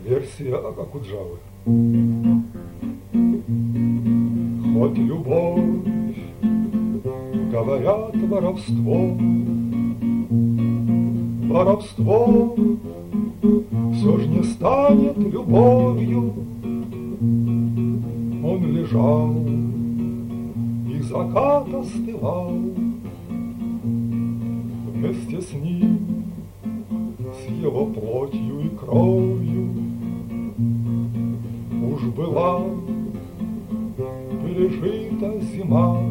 Версия Окуджавы. Хоть любовь, говорят, воровство, воровство все ж не станет любовью. Он лежал, и закат остывал. Вместе с ним, с его плотью и кровью, уж была пережита зима,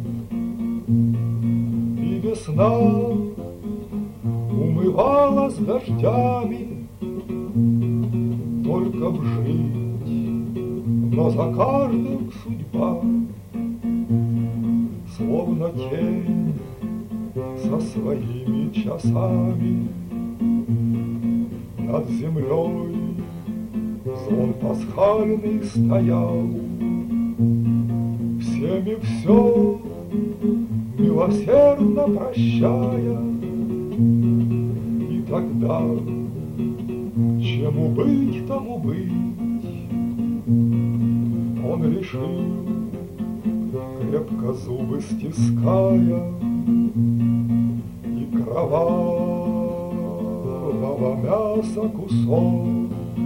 и весна умывалась дождями. Только б жить, но за каждым судьба, словно тень со своими часами. Над землей звон пасхальный стоял, всеми все милосердно прощая. И тогда, чему быть, тому быть, он решил, крепко зубы стиская, и кровавого мяса кусок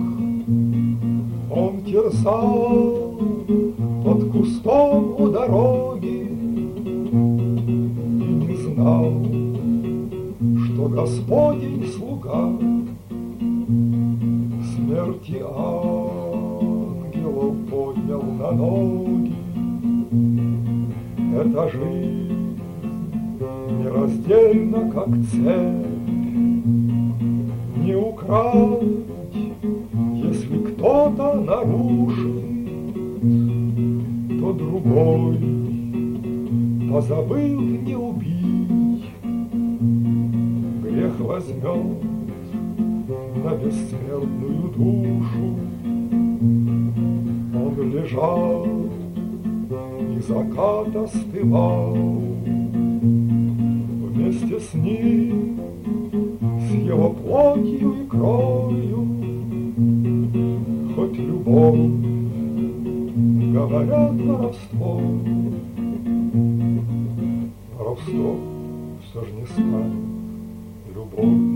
он терзал под кустом у дороги и не знал, что Господень слуга смерти ангелов поднял на ноги. Эта жизнь нераздельна, как цепь, не украть, если кто-то нарушит, то другой, позабыв, не убить, грех возьмет на бессмертную душу. Он лежал, и закат остывал. Вместе с ним, с его плотью и кровью, хоть любовь, говорят, воровство, воровство все ж не станет любовь.